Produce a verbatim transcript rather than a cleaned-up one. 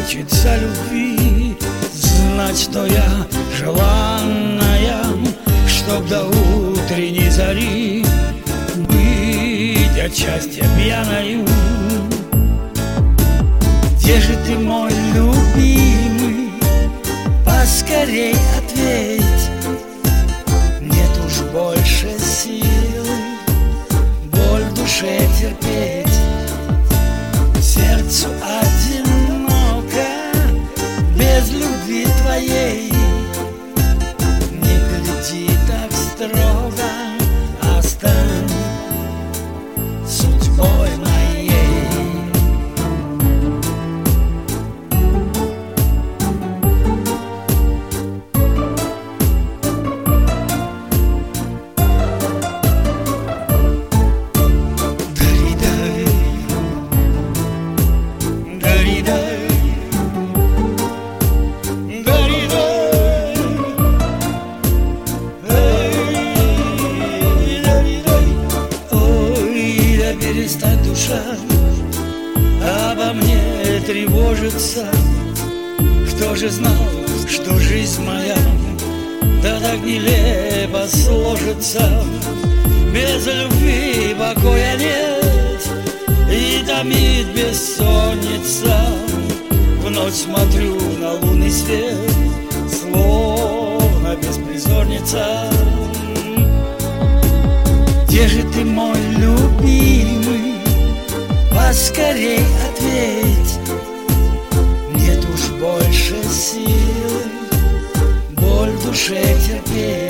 хочется любви, знать, что я желанная, чтоб до утренней зари быть от счастья пьяною. Где же ты, мой любимый? Поскорей ответь. Нет уж больше силы боль в душе терпеть. Сердцу одиноко без любви твоей. Не гляди так строго, а стань судьбой моей. Перестань, душа, обо мне тревожится. Кто же знал, что жизнь моя да так нелепо сложится? Без любви покоя нет, и томит бессонница. Вновь смотрю на лунный свет, словно беспризорница. Где же ты, мой любимый? Поскорей ответь. Нет уж больше силы боль в душе терпеть.